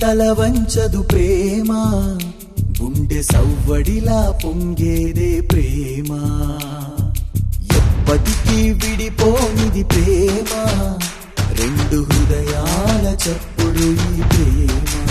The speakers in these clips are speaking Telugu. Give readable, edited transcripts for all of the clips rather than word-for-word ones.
తల వంచదు ప్రేమ గుండె సవ్వడిలా పొంగేదే ప్రేమ ఎప్పటికీ విడిపోనిది ప్రేమ రెండు హృదయాల చప్పుడు ఈ ప్రేమ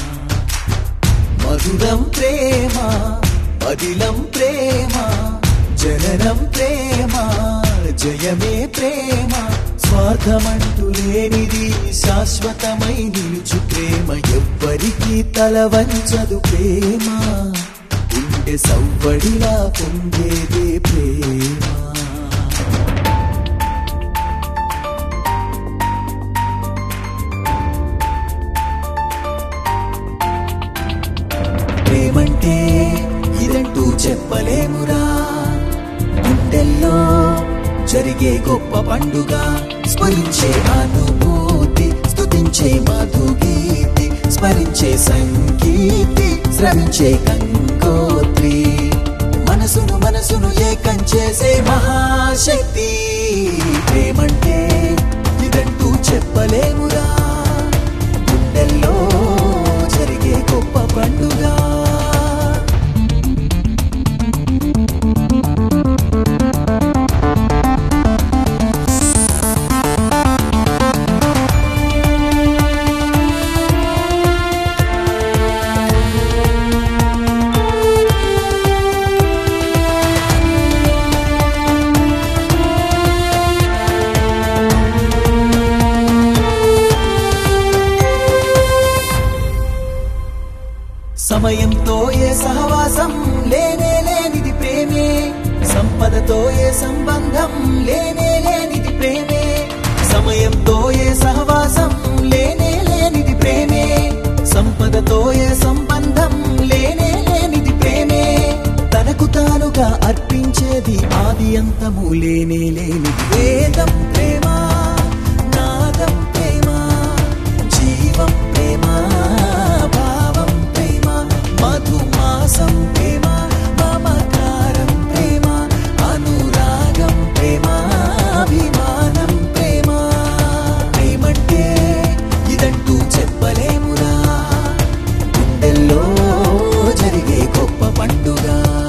మధురం ప్రేమ అదిలం ప్రేమ జననం ప్రేమ జయమే ప్రేమ స్వార్థమంటూ లేనిది శాశ్వతమై నిలుచు ప్రేమ ఎవ్వరికీ తల వంచదు ప్రేమ గుండె సవ్వడిలా పొంగేదే ప్రేమ ప్రేమంటే ఇదంటూ చెప్పలేమురా గుండెల్లో జరిగే గొప్ప పండుగ స్మరించే అనుభూతి స్తుతించే మధుగీతి స్మరించే సంగీతి శ్రమించే గంగోత్రి మనసును ఏకం చేసే మహాశక్తి ప్రేమంటే ఇదంటూ చెప్పలేమురా గుండెల్లో జరిగే గొప్ప పండుగ సమయంతో ఏ సహవాసం లేనే లేనిది ప్రేమే సంపదతో ఏ సంబంధం లేనే లేనిది ప్రేమే సమయంతో ఏ సహవాసం లేనే లేనిది ప్రేమే సంపదతో ఏ సంబంధం లేనే లేనిది ప్రేమే తనకు తానుగా అర్పించేది ఆది అంతము లేనే లేనిది వేదం ప్రేమ నాదం ప్రేమ జీవం ప్రేమ మధుమాసం ప్రేమ మమకారం ప్రేమ అనురాగం ప్రేమ అభిమానం ప్రేమ ప్రేమంటే ఇదంటూ చెప్పలేమురా గుండెల్లో జరిగే గొప్ప పండుగ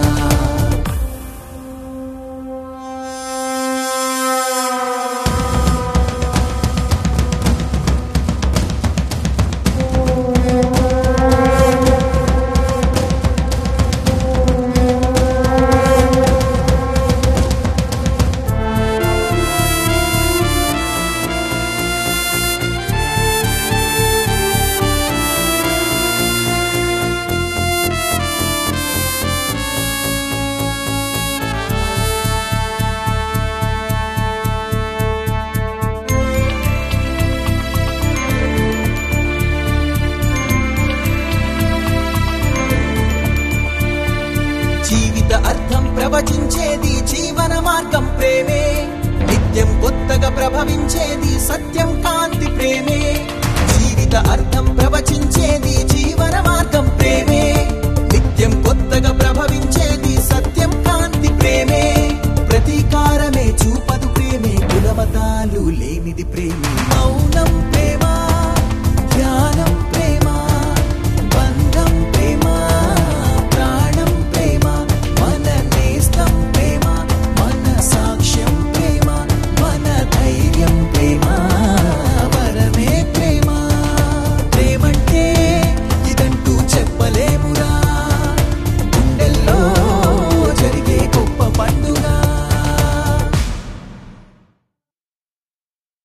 జీవిత అర్థం ప్రవచించేది జీవన మార్గం ప్రేమే నిత్యం కొత్తగా ప్రభవించేది సత్యం కాంతి ప్రేమే జీవిత అర్థం